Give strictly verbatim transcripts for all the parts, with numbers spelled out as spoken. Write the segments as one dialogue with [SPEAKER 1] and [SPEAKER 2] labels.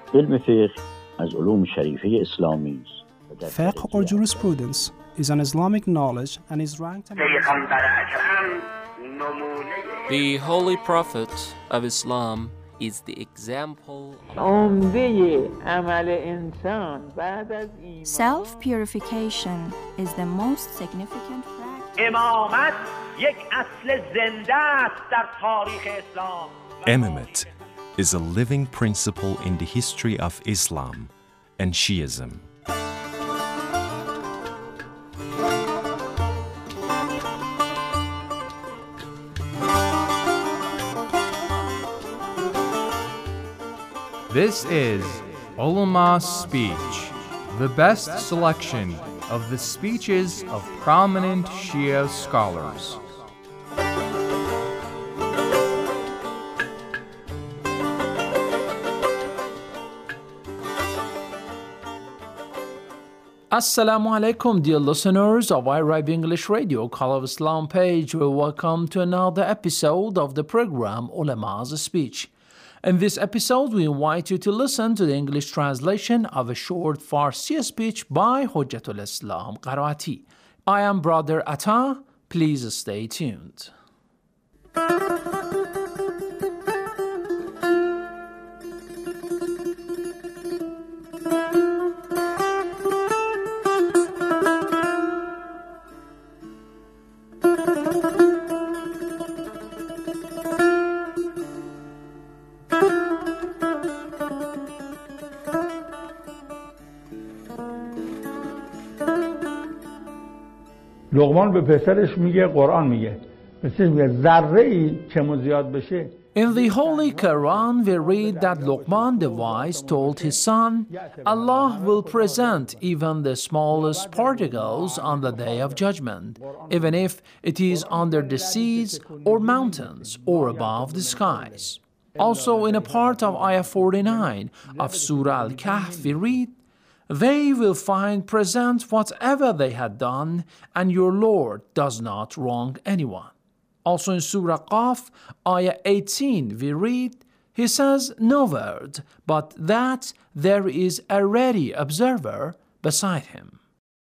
[SPEAKER 1] علم فقه از علوم شریفه اسلامی است.
[SPEAKER 2] Fiqh or jurisprudence is an Islamic knowledge and is ranked among
[SPEAKER 3] The Holy Prophet of Islam is the example.
[SPEAKER 4] Self-purification is the most significant practice.
[SPEAKER 5] امامت یک اصل زنده است در تاریخ اسلام.
[SPEAKER 6] Imamate is a living principle in the history of Islam and Shiism.
[SPEAKER 7] This is Ulama's Speech, the best selection of the speeches of prominent Shia scholars.
[SPEAKER 8] Assalamu alaikum, dear listeners of iRibe English Radio, Call of Islam page. Welcome to another episode of the program Ulama's Speech. In this episode, we invite you to listen to the English translation of a short Farsi speech by Hujjatul Islam Qaraati. I am Brother Atta. Please stay tuned.
[SPEAKER 9] لقمان به پسرش میگه قرآن میگه پسرش میگه ذره ای چمو زیاد بشه.
[SPEAKER 8] In the Holy Quran, we read that Luqman the wise told his son, Allah will present even the smallest particles on the day of judgment, even if it is under the seas or mountains or above the skies. Also in a part of Ayah forty-nine of Surah Al-Kahf, we read, they will find present whatever they had done, and your Lord does not wrong anyone. Also in Surah Qaf, Ayah eighteen, we read, He says no word, but that there is a ready observer beside him.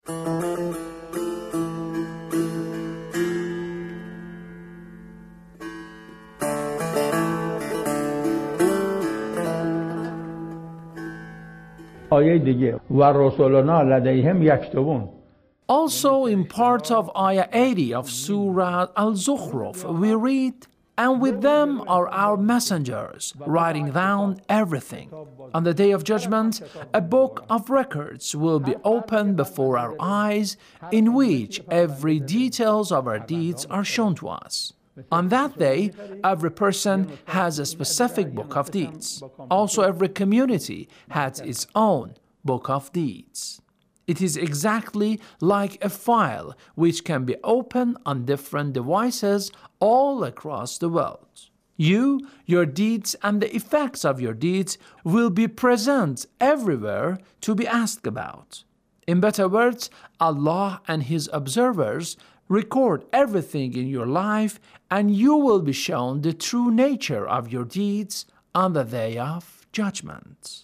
[SPEAKER 9] آیه دیگه و رسولنا لدیهم یکتبون.
[SPEAKER 8] Also in part of Ayah eighty of Surah Al-Zukhruf, we read, and with them are our messengers, writing down everything. On the day of judgment, a book of records will be opened before our eyes, in which every details of our deeds are shown to us. On that day, every person has a specific book of deeds. Also, every community has its own book of deeds. It is exactly like a file which can be opened on different devices all across the world. You, your deeds, and the effects of your deeds will be present everywhere to be asked about. In better words, Allah and His observers record everything in your life, and you will be shown the true nature of your deeds on the day of judgment.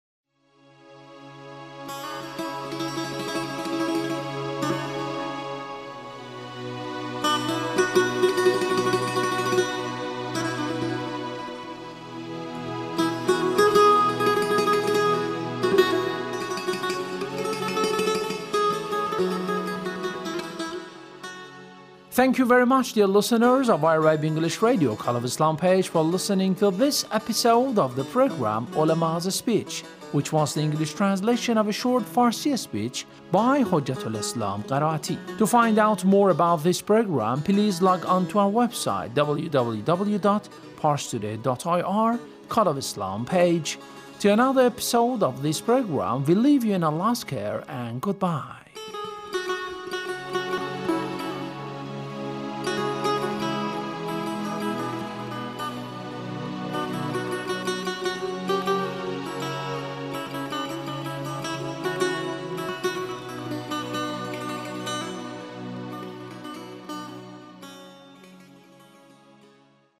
[SPEAKER 8] Thank you very much, dear listeners of iRibe English Radio, Call of Islam page, for listening to this episode of the program Ulama's Speech, which was the English translation of a short Farsi speech by Hujjatul Islam Qaraati. To find out more about this program, please log on to our website w w w dot parstoday dot i r, Call of Islam page. To another episode of this program, we leave you in Allah's care and goodbye.